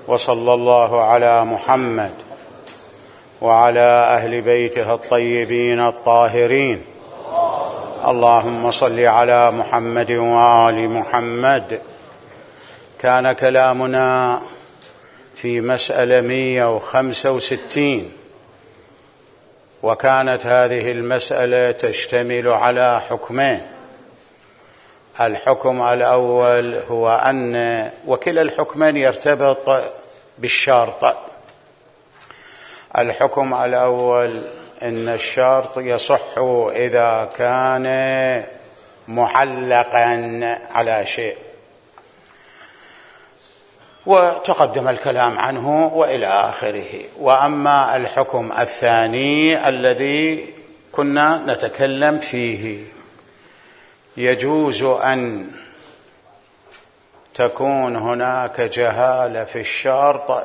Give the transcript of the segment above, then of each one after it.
وصلى الله على محمد وعلى أهل بيته الطيبين الطاهرين. اللهم صل على محمد وآل محمد. كان كلامنا في مسألة 165، وكانت هذه المسألة تشتمل على حكمين. الحكم الأول هو أن وكلا الحكمين يرتبط بالشرط. الحكم الأول أن الشرط يصح إذا كان معلقا على شيء، وتقدم الكلام عنه وإلى آخره. وأما الحكم الثاني الذي كنا نتكلم فيه، يجوز أن تكون هناك جهالة في الشرط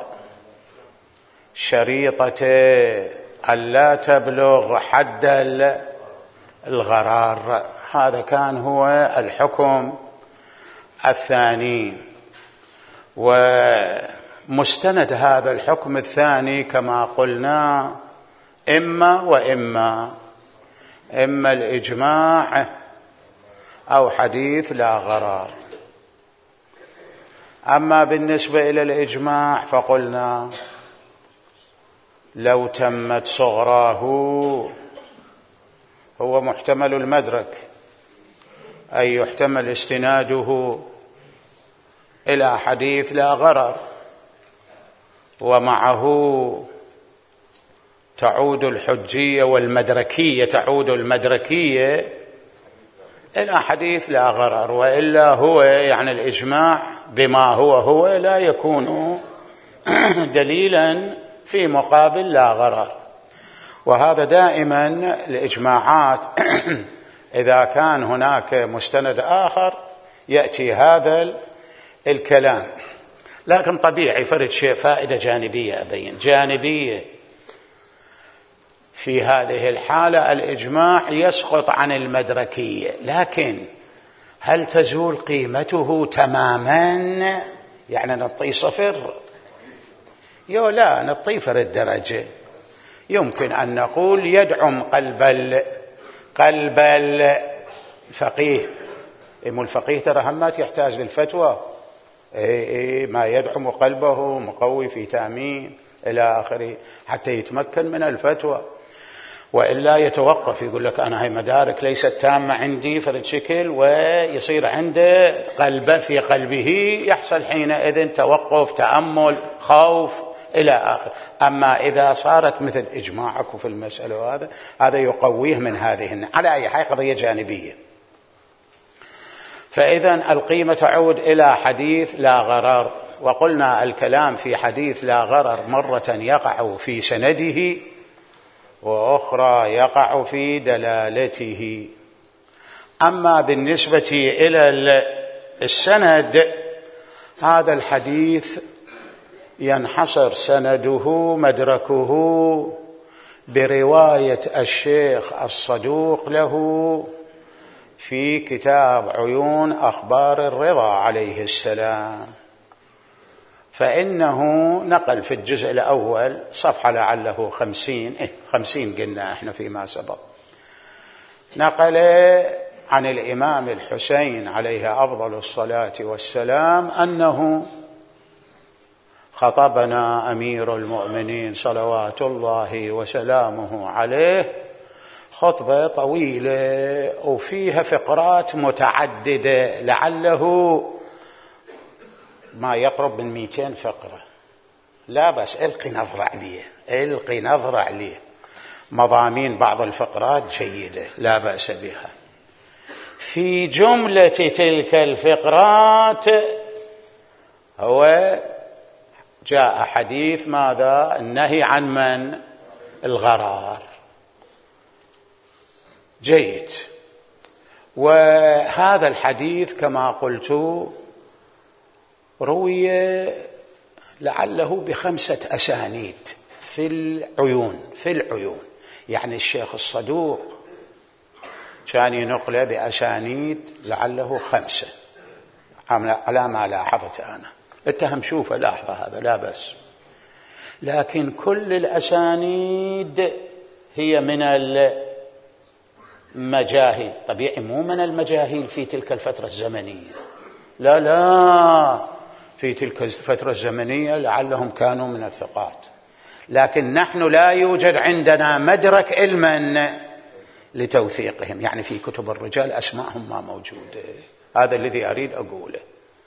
شريطة ألا تبلغ حد الغرار. هذا كان هو الحكم الثاني. ومستند هذا الحكم الثاني كما قلنا إما الإجماع أو حديث لا غرار. أما بالنسبة إلى الإجماع فقلنا لو تمت صغراه هو محتمل المدرك، أي يحتمل استناده إلى حديث لا غرر، ومعه تعود الحجية والمدركية، تعود المدركية إلى حديث لا غرر. وإلا هو يعني الإجماع بما هو لا يكون دليلا في مقابل لا غرر. وهذا دائما الإجماعات إذا كان هناك مستند آخر يأتي هذا الكلام. لكن طبيعي فرد شيء فائدة جانبية، أبين جانبية في هذه الحالة الإجماع يسقط عن المدركية، لكن هل تزول قيمته تماما؟ يعني نطي صفر؟ لا نطي فرد درجة. يمكن أن نقول يدعم قلب الفقيه. الفقيه ترى همات يحتاج للفتوى، ما يدعم قلبه مقوي في تأمين إلى آخره حتى يتمكن من الفتوى. وإلا يتوقف، يقول لك أنا هاي مدارك ليست تامة عندي فرد شكل، ويصير عنده قلبا في قلبه، يحصل حينئذ توقف، تأمل، خوف إلى آخر. أما إذا صارت مثل إجماعك في المسألة هذا يقويه من هذه. على أي حال قضية جانبية. فإذا القيمة تعود إلى حديث لا غرر. وقلنا الكلام في حديث لا غرر مرة يقع في سنده، وأخرى يقع في دلالته. أما بالنسبة إلى السند، هذا الحديث ينحصر سنده مدركه برواية الشيخ الصدوق له في كتاب عيون أخبار الرضا عليه السلام. فإنه نقل في الجزء الأول صفحة لعله 50 قلنا احنا فيما سبق، نقل عن الإمام الحسين عليه أفضل الصلاة والسلام أنه خطبنا أمير المؤمنين صلوات الله وسلامه عليه خطبة طويلة وفيها فقرات متعددة، لعله ما يقرب من 200 فقرة. لا بس القي نظرة عليه. مضامين بعض الفقرات جيدة لا بأس بها. في جملة تلك الفقرات هو جاء حديث ماذا؟ النهي عن من؟ الغرار. جيد. وهذا الحديث كما قلت روي لعله ب5 أسانيد في العيون. يعني الشيخ الصدوق كان ينقل بأسانيد لعله 5 على ما لاحظت أنا، اتهم شوفه لاحظة هذا لا بس، لكن كل الأسانيد هي من المجاهيل. طبيعي مو من المجاهيل في تلك الفترة الزمنية، لا في تلك الفترة الزمنية لعلهم كانوا من الثقات، لكن نحن لا يوجد عندنا مدرك علما لتوثيقهم، يعني في كتب الرجال أسماءهم ما موجودة. هذا الذي أريد أقوله.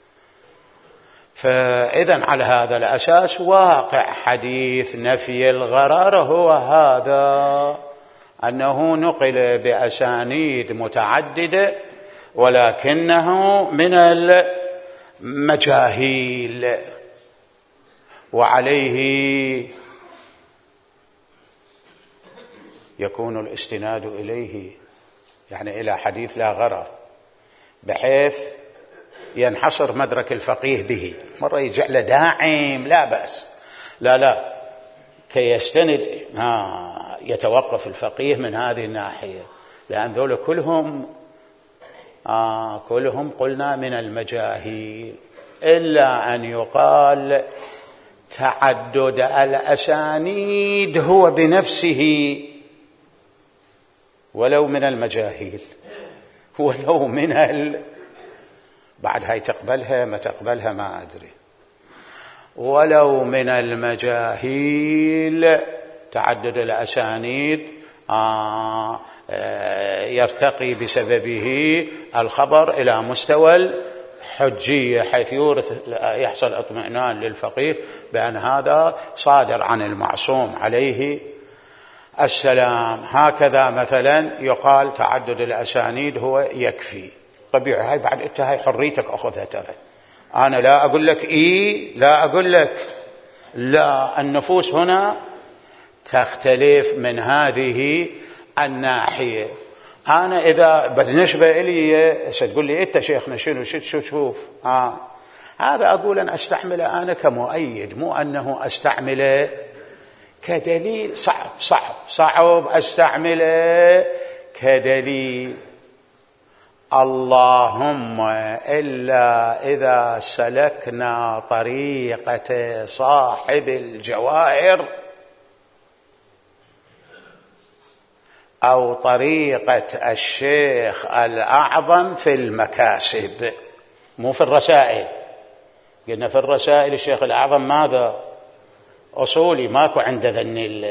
فإذن على هذا الأساس واقع حديث نفي الغرر هو هذا، أنه نقل بأسانيد متعددة ولكنه من المجاهيل، وعليه يكون الاستناد إليه، يعني إلى حديث لا غرر، بحيث ينحصر مدرك الفقيه به. مرة يجعل داعم لا بأس، لا كي يستند يتوقف الفقيه من هذه الناحية، لأن ذول كلهم قلنا من المجاهيل، إلا أن يقال تعدد الأسانيد هو بنفسه ولو من المجاهيل، ولو من بعد هاي تقبلها ما تقبلها ما أدري، ولو من المجاهيل تعدد الأسانيد يرتقي بسببه الخبر إلى مستوى الحجية، حيث يحصل اطمئنان للفقيه بأن هذا صادر عن المعصوم عليه السلام. هكذا مثلا يقال تعدد الأسانيد هو يكفي. طبيعي هاي بعد انت هاي حريتك أخذها، ترى أنا لا أقول لك لا أقول لك لا. النفوس هنا تختلف من هذه الناحية. أنا إذا بالنسبة إلي ستقول لي أنت شيخنا شنو شوف هذا أقول أن أستعمله أنا كمؤيد، مو أنه أستعمله كدليل. صعب أستعمله كدليل. اللهم إلا إذا سلكنا طريقة صاحب الجواهر أو طريقة الشيخ الأعظم في المكاسب، مو في الرسائل. قلنا في الرسائل الشيخ الأعظم ماذا؟ أصولي، ماكو عنده ذن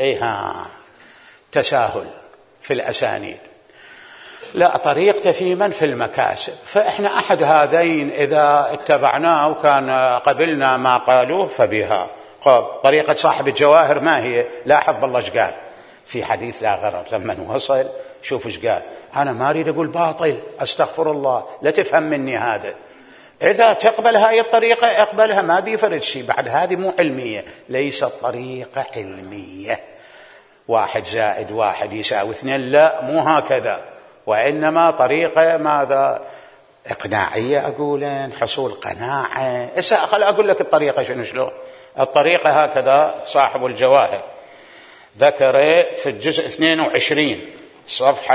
تساهل في الأسانيد. لا، طريقته في من في المكاسب. فإحنا أحد هذين إذا اتبعناه وكان قبلنا ما قالوه فبها. طريقة صاحب الجواهر ما هي؟ لاحظ بالله ايش قال في حديث لا غرر لما وصل، شوف ايش قال. أنا ما أريد أقول باطل، أستغفر الله، لا تفهم مني هذا. إذا تقبل هاي الطريقة اقبلها، ما بيفرد شيء. بعد هذه مو علمية، ليست طريقة علمية 1 زائد 1 يساوي 2، لا مو هكذا، وإنما طريقة ماذا؟ إقناعية، أقول حصول قناعة. خل أقول لك الطريقة شلون. الطريقة هكذا صاحب الجواهر ذكر في الجزء 22 صفحة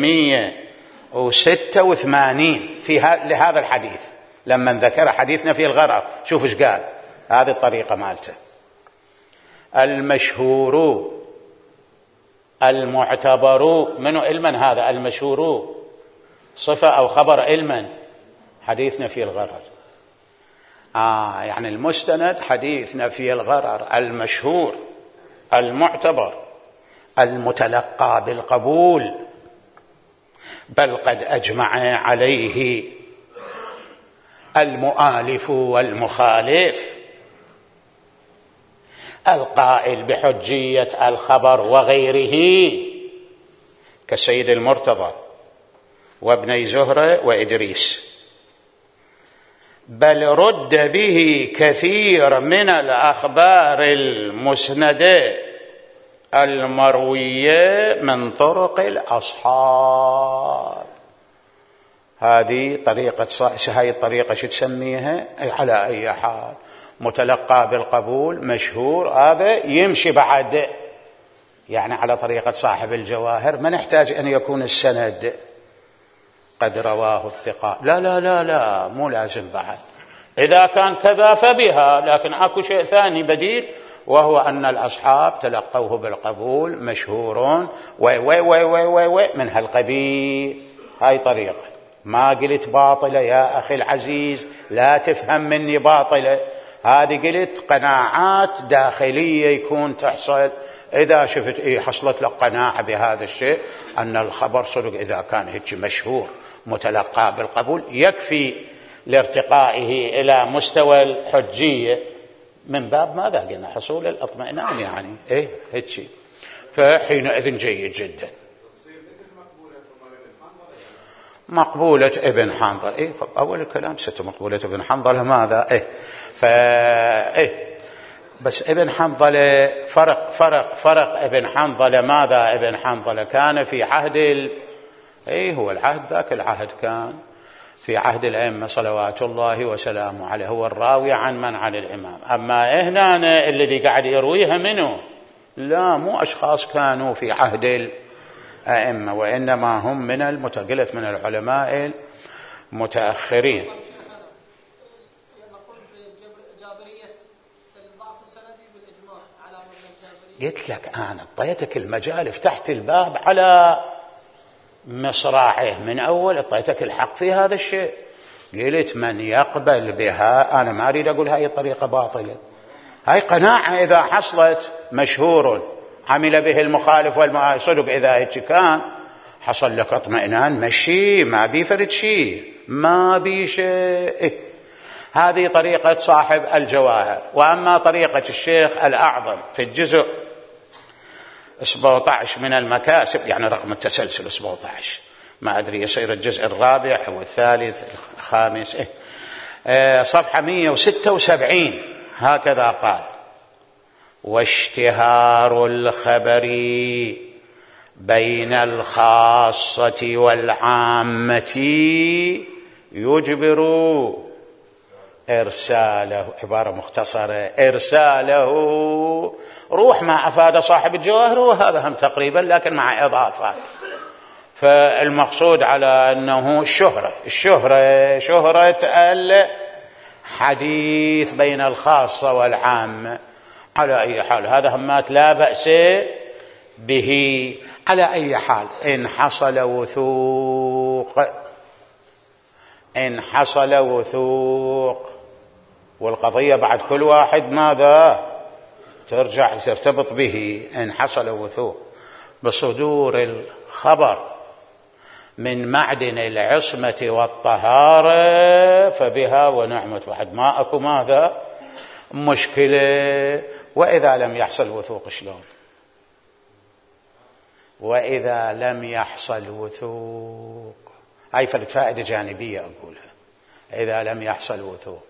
386 في لهذا الحديث، لما ذكر حديثنا في الغرر. شوف ايش قال. هذه الطريقة مالته: المشهور المعتبر منه علما. هذا المشهور صفة أو خبر علما، حديثنا في الغرر. يعني المستند حديثنا في الغرر، المشهور المعتبر المتلقى بالقبول، بل قد أجمع عليه المؤالف والمخالف، القائل بحجية الخبر وغيره كالسيد المرتضى وابني زهرة وإدريس، بل رد به كثير من الأخبار المسندة المروية من طرق الأصحاب. هذه طريقة هاي الطريقة شو تسميها؟ على أي حال متلقى بالقبول، مشهور، هذا يمشي بعد يعني على طريقة صاحب الجواهر. ما نحتاج أن يكون السند قد رواه الثقات، لا لا لا لا، مو لازم بعد. إذا كان كذا فبها، لكن أكو شيء ثاني بديل، وهو أن الأصحاب تلقوه بالقبول مشهورون من هالقبيل. هاي طريقة، ما قلت باطلة يا أخي العزيز، لا تفهم مني باطلة، هذه قلت قناعات داخلية يكون تحصل. إذا شفت حصلت لك قناعة بهذا الشيء أن الخبر صدق، إذا كان هيك مشهور متلقى بالقبول يكفي لارتقائه إلى مستوى الحجية، من باب ماذا قلنا؟ حصول الاطمئنان، يعني هيك. فحينئذ جيد جدا. مقبولة ابن حنظل، أول الكلام مقبولة ابن حنظل ماذا؟ بس ابن حنظل فرق ابن حنظل ماذا؟ ابن حنظل كان في عهد هو العهد ذاك العهد كان في عهد الأئمة صلوات الله وسلامه عليه، هو الراوي عن الإمام. أما هنا الذي قاعد يرويها منه لا، مو أشخاص كانوا في عهد الأئمة، وإنما هم من المتقلة من العلماء المتأخرين. قلت لك أنا اعطيتك المجال، فتحت الباب على مصراعيه من أول، اعطيتك الحق في هذا الشيء. قلت من يقبل بها، أنا ما أريد أقول هاي الطريقة باطلة، هاي قناعة إذا حصلت مشهور عمل به المخالف والصدق، إذا هيك كان حصل لك اطمئنان، مشي ما بيفرد شيء، ما بي شيء. هذه طريقة صاحب الجواهر. وأما طريقة الشيخ الأعظم في الجزء 17 من المكاسب، يعني رقم التسلسل 17، ما أدري يصير الجزء الرابع أو الثالث الخامس، صفحة 176، هكذا قال: واشتهار الخبر بين الخاصة والعامة يجبر إرساله، عبارة مختصرة، إرساله روح ما أفاد صاحب الجواهر، وهذا هم تقريبا لكن مع إضافات. فالمقصود على أنه شهرة الحديث بين الخاصة والعامة. على أي حال هذا همات لا بأس به. على أي حال إن حصل وثوق والقضية بعد كل واحد ماذا ترجع ترتبط به. إن حصل وثوق بصدور الخبر من معدن العصمة والطهارة فبها ونعمت، بعد ما أكو ماذا مشكلة. وإذا لم يحصل وثوق شلون؟ وإذا لم يحصل وثوق، هاي فائدة جانبية أقولها. إذا لم يحصل وثوق،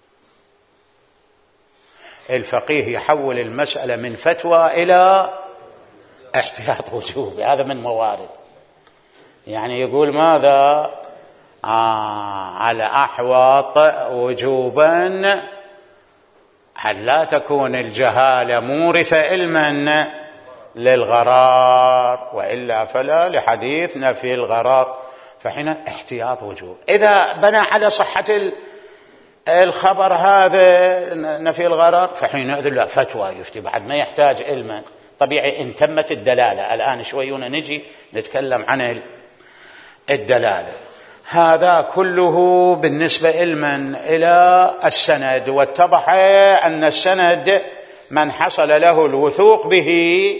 الفقيه يحول المسألة من فتوى إلى احتياط وجوبي، هذا من موارد. يعني يقول ماذا؟ على أحوط وجوبا هل لا تكون الجهالة مورثة علما للغرار، وإلا فلا، لحديث نفي الغرار، فحين احتياط وجوب. إذا بنى على صحة الخبر هذا نفي الغرار فحينئذ لا، فتوى يفتي بعد ما يحتاج علما. طبيعي إن تمت الدلالة. الآن شويون نجي نتكلم عن الدلالة. هذا كله بالنسبة علما إلى السند، واتضح أن السند من حصل له الوثوق به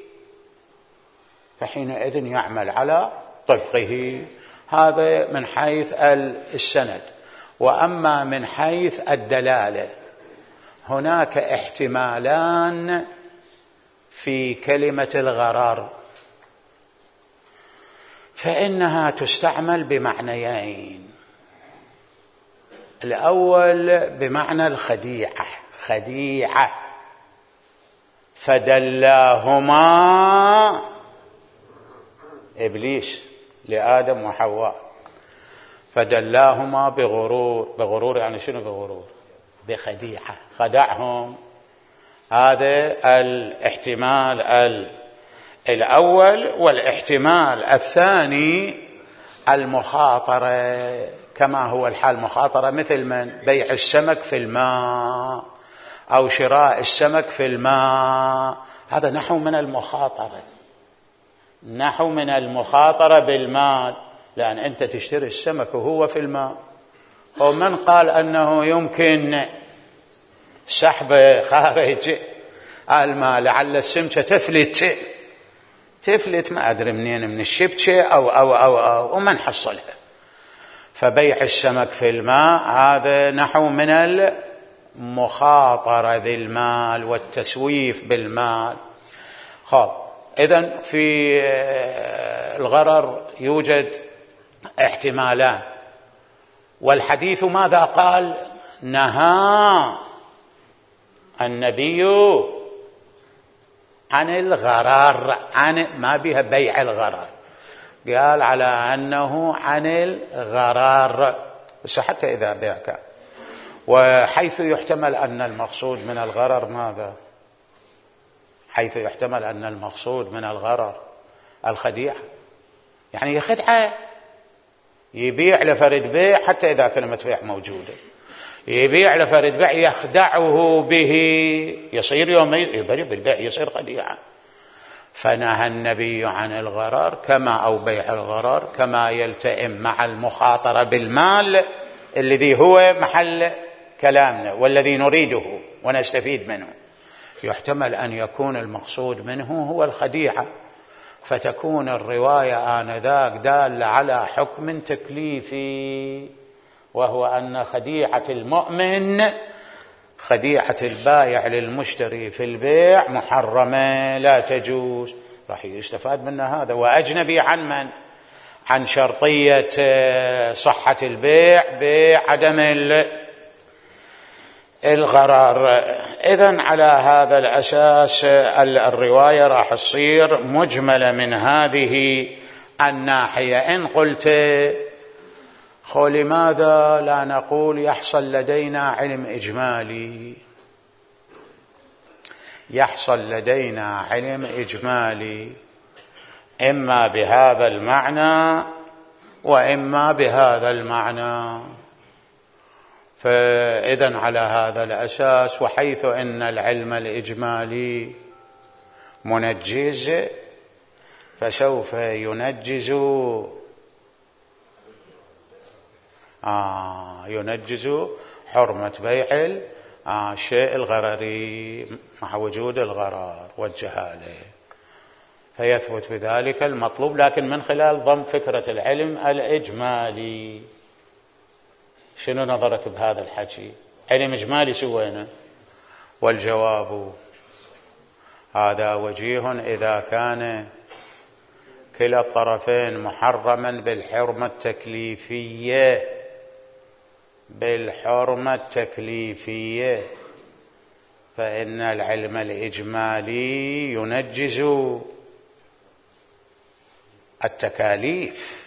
فحينئذ يعمل على طبقه. هذا من حيث السند. وأما من حيث الدلالة، هناك احتمالان في كلمة الغرر، فإنها تستعمل بمعنيين. الأول بمعنى الخديعة، خديعة، فدلاهما إبليس لآدم وحواء، فدلاهما بغرور. بغرور يعني شنو بغرور؟ بخديعة، خدعهم. هذا الاحتمال الأول. والاحتمال الثاني المخاطرة، كما هو الحال مخاطرة مثل من بيع السمك في الماء أو شراء السمك في الماء، هذا نحو من المخاطرة، نحو من المخاطرة بالمال، لأن أنت تشتري السمك وهو في الماء. ومن قال أنه يمكن سحبه خارج الماء لعل السمكة تفلت ما أدري منين، من الشبكة أو ومن حصلها. فبيع السمك في الماء هذا نحو من المخاطرة بالمال والتسويف بالمال. إذن في الغرر يوجد احتمالان، والحديث ماذا قال؟ نهى النبي عن الغرر، عن ما بها بيع الغرر، قال على أنه عن الغرر، بس حتى إذا بيع كان. وحيث يحتمل أن المقصود من الغرر ماذا؟ حيث يحتمل أن المقصود من الغرر الخديعة، يعني خدعة، يبيع لفرد بيع حتى إذا كلمة بيع موجودة، يبيع لفرد بيع يخدعه به، يصير يوم بالبيع يصير خديعة. فنهى النبي عن الغرر كما أو بيع الغرر كما يلتئم مع المخاطرة بالمال الذي هو محل كلامنا والذي نريده ونستفيد منه. يحتمل أن يكون المقصود منه هو الخديعة، فتكون الرواية آنذاك دالة على حكم تكليفي، وهو أن خديعة المؤمن، خديعة البائع للمشتري في البيع محرمة لا تجوز. راح يستفاد منها هذا. وأجنبي عن من؟ عن شرطية صحة البيع بعدم الغرر. إذن على هذا الأساس الرواية راح تصير مجملة من هذه الناحية. إن قلت لماذا لا نقول يحصل لدينا علم إجمالي؟ يحصل لدينا علم إجمالي إما بهذا المعنى وإما بهذا المعنى. فإذن على هذا الأساس، وحيث أن العلم الإجمالي منجز، فسوف ينجز حرمة بيع الشيء الغرري مع وجود الغرر والجهالة، فيثبت بذلك المطلوب، لكن من خلال ضم فكرة العلم الإجمالي. شنو نظرك بهذا الحكي؟ علم إجمالي سوينا. والجواب هذا وجيه إذا كان كلا الطرفين محرما بالحرمة التكليفية، بالحرمة التكليفية، فإن العلم الإجمالي ينجز التكاليف.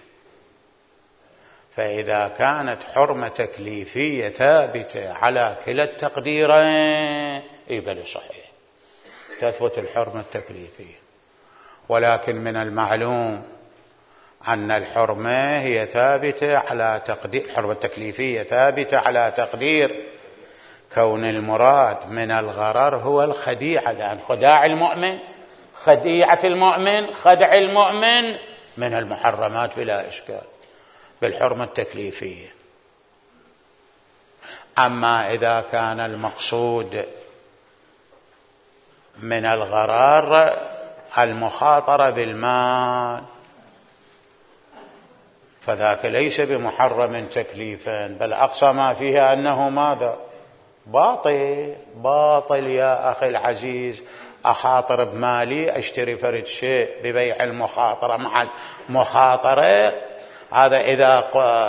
فإذا كانت حرمة تكليفية ثابتة على كلا التقديرين بل صحيح تثبت الحرمة التكليفية. ولكن من المعلوم أن الحرمة هي ثابتة على تقدير، الحرمة التكليفية ثابتة على تقدير كون المراد من الغرر هو الخديعة، لأن خداع المؤمن، خديعة المؤمن، خدع المؤمن من المحرمات بلا إشكال بالحرمة التكليفية. أما إذا كان المقصود من الغرر المخاطرة بالمال فذاك ليس بمحرم تكليفا، بل أقصى ما فيها أنه ماذا؟ باطل يا أخي العزيز. أخاطر بمالي، أشتري فرد شيء ببيع المخاطرة مع المخاطرة، هذا إذا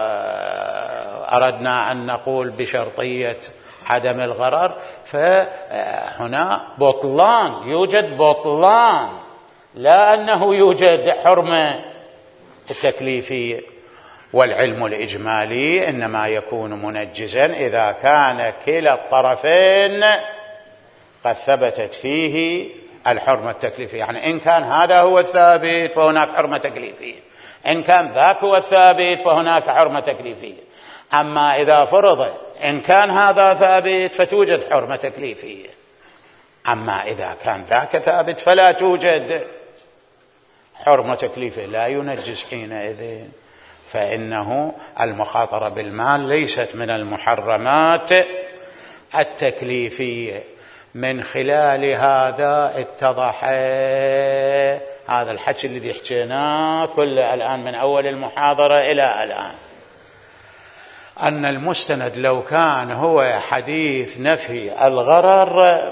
أردنا أن نقول بشرطية عدم الغرر، فهنا بطلان، يوجد بطلان، لا أنه يوجد حرمة التكليفية. والعلم الإجمالي إنما يكون منجزا إذا كان كلا الطرفين قد ثبتت فيه الحرمة التكليفية. يعني إن كان هذا هو الثابت فهناك حرمة تكليفية، إن كان ذاك هو الثابت فهناك حرمة تكليفية. أما إذا فرض إن كان هذا ثابت فتوجد حرمة تكليفية، أما إذا كان ذاك ثابت فلا توجد حرمة تكليفية، لا ينجس حينئذ، فإنه المخاطرة بالمال ليست من المحرمات التكليفية. من خلال هذا اتضح هذا الحكي الذي حكيناه كله الآن من أول المحاضرة إلى الآن، أن المستند لو كان هو حديث نفي الغرر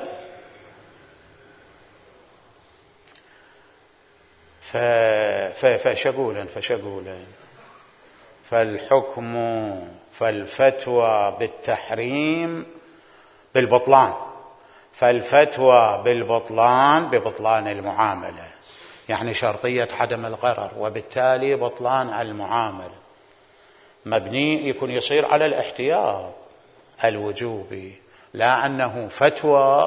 فشقولا فالحكم فالفتوى بالتحريم بالبطلان، فالفتوى بالبطلان ببطلان المعاملة، يعني شرطية عدم الغرر، وبالتالي بطلان المعاملة مبني يكون يصير على الاحتياط الوجوبي، لا أنه فتوى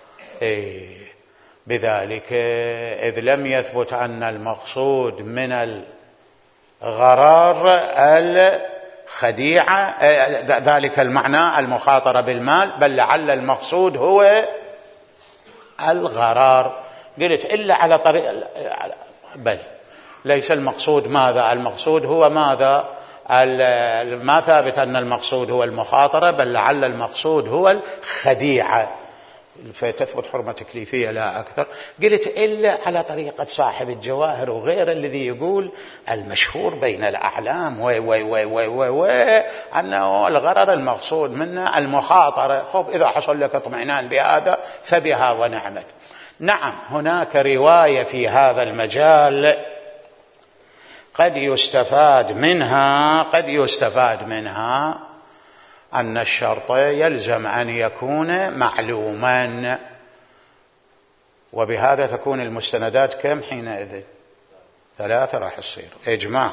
بذلك، إذ لم يثبت أن المقصود من الغرار الخديعة ذلك المعنى المخاطرة بالمال، بل لعل المقصود هو الغرار. قلت إلا على طريق، بل ليس المقصود ماذا؟ المقصود هو ماذا؟ ما ثابت أن المقصود هو المخاطرة، بل لعل المقصود هو الخديعة، فتثبت حرمة تكليفية لا أكثر. قلت إلا على طريقة صاحب الجواهر وغيره الذي يقول المشهور بين الأعلام أنه الغرر المقصود منه المخاطرة. خب إذا حصل لك اطمئنان بهذا فبها ونعمت. نعم هناك رواية في هذا المجال قد يستفاد منها أن الشرط يلزم أن يكون معلوما، وبهذا تكون المستندات كم حينئذ؟ 3 راح يصير إجماع،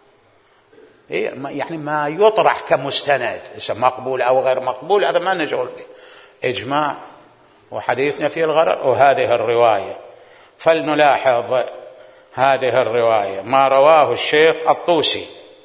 يعني ما يطرح كمستند مقبول أو غير مقبول هذا ما نشغل به، إجماع وحديثنا في الغرر وهذه الرواية. فلنلاحظ هذه الرواية ما رواه الشيخ الطوسي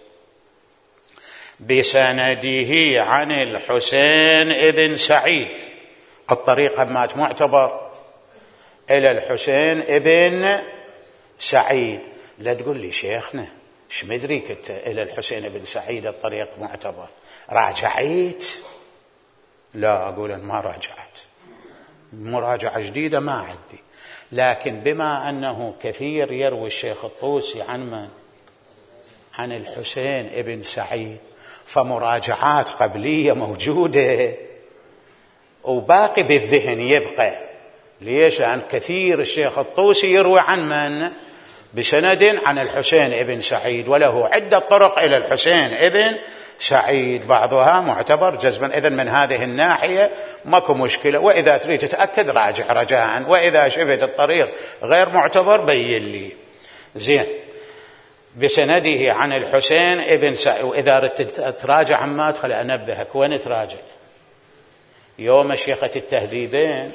بسنده عن الحسين ابن سعيد، الطريق همات معتبر إلى الحسين ابن سعيد. لا تقول لي شيخنا ايش مدريك انت إلى الحسين ابن سعيد الطريق معتبر، راجعيت؟ لا أقول أن ما راجعت، مراجعة جديدة ما عندي، لكن بما أنه كثير يروي الشيخ الطوسي عن الحسين ابن سعيد فمراجعات قبلية موجودة وباقي بالذهن يبقى. ليش؟ لأن كثير الشيخ الطوسي يروي عن بسند عن الحسين ابن سعيد، وله عدة طرق إلى الحسين ابن سعيد بعضها معتبر جزما. إذن من هذه الناحية ماكو مشكلة، وإذا تريد تتأكد راجع رجاء، وإذا شفت الطريق غير معتبر بين لي. زين، بسنده عن الحسين ابن سعيد. وإذا ردت تراجع عما أدخل أنبهك وين تراجع، يوم مشيخة التهذيبين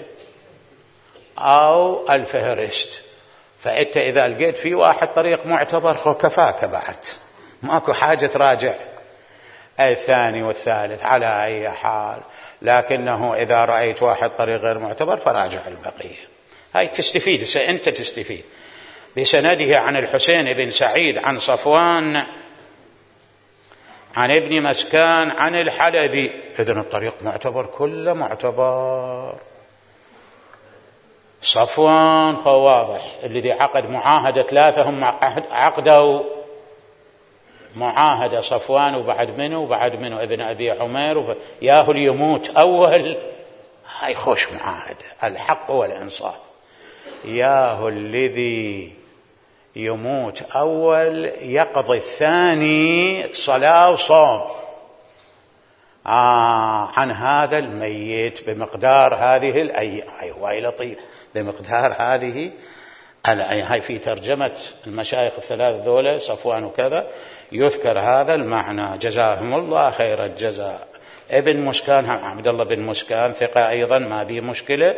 أو الفهرست، فأنت إذا لقيت في واحد طريق معتبر خو كفاك بعد، ماكو حاجة تراجع الثاني والثالث على أي حال. لكنه إذا رأيت واحد طريق غير معتبر فراجع البقية. هاي تستفيد، أنت تستفيد. بسنده عن الحسين بن سعيد عن صفوان عن ابن مسكان عن الحلبي. إذن الطريق معتبر، كله معتبر. صفوان واضح الذي عقد معاهدة 3 هم عقدوا معاهدة، صفوان وبعد منه ابن أبي عمير ياهو يموت أول، هاي خوش معاهدة، الحق والإنصاف. ياهو الذي يموت أول يقضي الثاني صلاة وصوم عن هذا الميت بمقدار هذه الأيام. هاي لطيف، بمقدار هذه هاي في ترجمة المشايخ الثلاث ذولا صفوان وكذا يذكر هذا المعنى، جزاهم الله خير الجزاء. ابن مسكان عبد الله بن مسكان ثقة أيضا ما به مشكلة.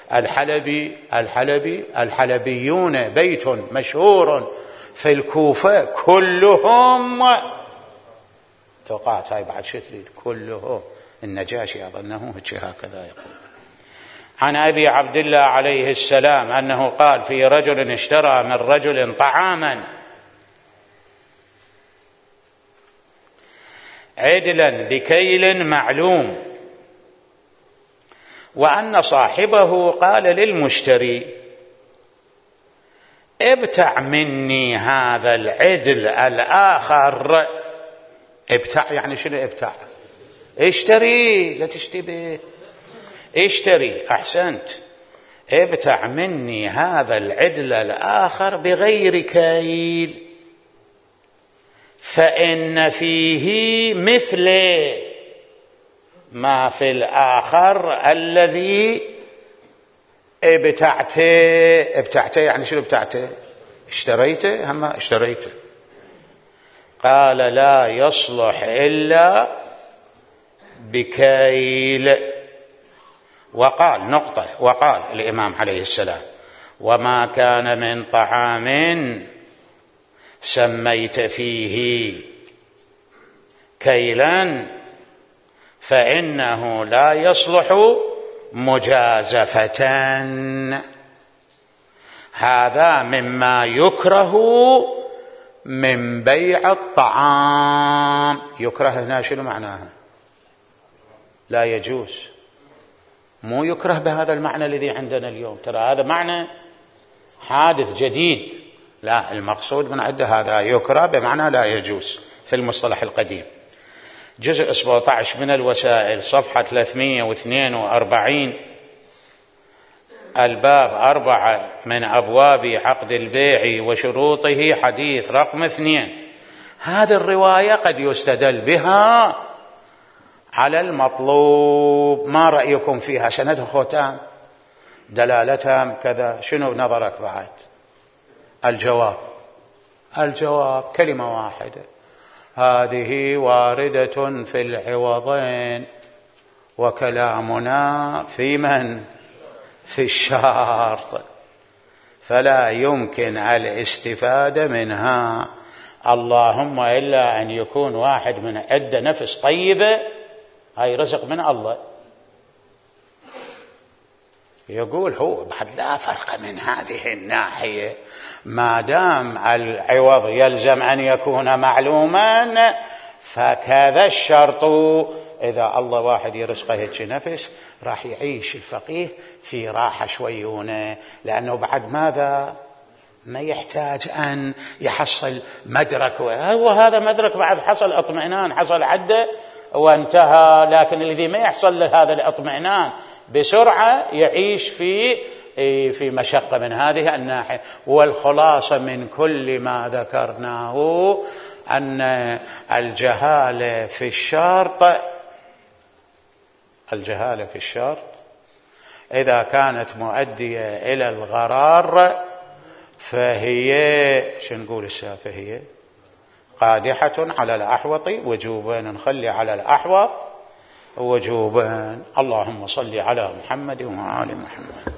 الحلبيون بيت مشهور في الكوفة كلهم ثقات، هاي بعد شو تريد؟ كله النجاشي أظنه هكذا يقول. عن أبي عبد الله عليه السلام أنه قال في رجل اشترى من رجل طعاما عدلا بكيل معلوم، وأن صاحبه قال للمشتري: ابتع مني هذا العدل الآخر. ابتع يعني شنو؟ ابتع اشتري، لا تشتبه، اشتري، أحسنت. ابتع مني هذا العدل الآخر بغير كيل، فإن فيه مثل ما في الآخر الذي ابتعته. ابتعته يعني شنو؟ ابتعته اشتريته، هم اشتريته. قال: لا يصلح إلا بكيل. وقال نقطة، وقال الإمام عليه السلام: وما كان من طعام سميت فيه كيلا فإنه لا يصلح مجازفة. هذا مما يكره من بيع الطعام. يكره هنا شنو معناها؟ لا يجوز، مو يكره بهذا المعنى الذي عندنا اليوم، ترى هذا معنى حادث جديد. لا، المقصود من عنده هذا يكره بمعنى لا يجوز في المصطلح القديم. جزء 17 من الوسائل، صفحة 342، الباب 4 من أبواب عقد البيع وشروطه، حديث رقم 2. هذه الرواية قد يستدل بها على المطلوب. ما رأيكم فيها؟ سندها ختام، دلالتها كذا، شنو نظرك بعد؟ الجواب كلمة واحدة: هذه واردة في العوضين، وكلامنا في من؟ في الشرط، فلا يمكن الاستفادة منها، اللهم إلا أن يكون واحد من عنده نفس طيبة، هاي رزق من الله. يقول هو بعد لا فرق من هذه الناحية، ما دام العوض يلزم أن يكون معلوما فكذا الشرط. إذا الله واحد يرزقه هيك نفس راح يعيش الفقيه في راحة شويونة، لأنه بعد ماذا؟ ما يحتاج أن يحصل مدرك، وهذا مدرك بعد حصل اطمئنان، حصل عده وانتهى. لكن الذي ما يحصل له هذا الاطمئنان بسرعة يعيش في مشقة من هذه الناحية. والخلاصة من كل ما ذكرناه أن الجهالة في الشرط إذا كانت مؤدية إلى الغرار فهي شو نقول فهي قادحة على الأحوط وجوبا. نخلي على الأحوط وجوبا. اللهم صل على محمد وآل محمد.